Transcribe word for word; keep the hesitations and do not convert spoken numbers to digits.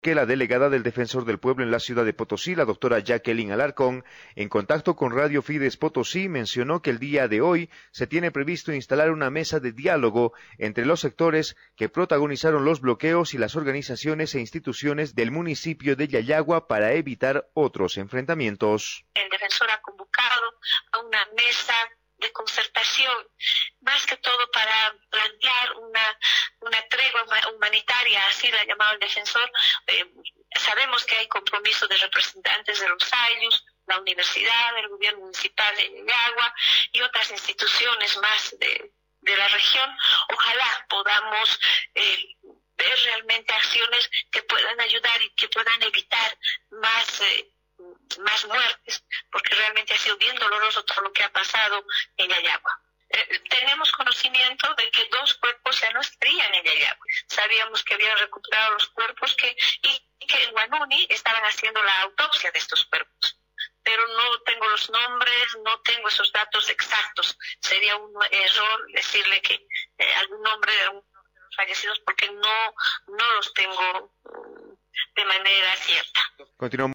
que la delegada del Defensor del Pueblo en la ciudad de Potosí, la doctora Jacqueline Alarcón, en contacto con Radio Fides Potosí, mencionó que el día de hoy se tiene previsto instalar una mesa de diálogo entre los sectores que protagonizaron los bloqueos y las organizaciones e instituciones del municipio de Yayagua para evitar otros enfrentamientos. El defensor ha convocado a una mesa de concertación, más que todo para plantear una, una tregua humanitaria, así la ha llamado el defensor. Eh, sabemos que hay compromiso de representantes de los Ayllus, la universidad, el gobierno municipal de Yayagua y otras instituciones más de, de la región. Ojalá podamos eh, ver realmente acciones que puedan ayudar y que puedan evitar más eh, más muertes, porque realmente ha sido bien doloroso todo lo que ha pasado en Yayagua. Eh, tenemos conocimiento de que dos cuerpos ya no estarían en Yayagua. Sabíamos que habían recuperado los cuerpos que, y, y que en Huanuni estaban haciendo la autopsia de estos cuerpos. Pero no tengo los nombres, no tengo esos datos exactos. Sería un error decirle que eh, algún nombre de algunos de los fallecidos, porque no, no los tengo um, de manera cierta. Continuamos.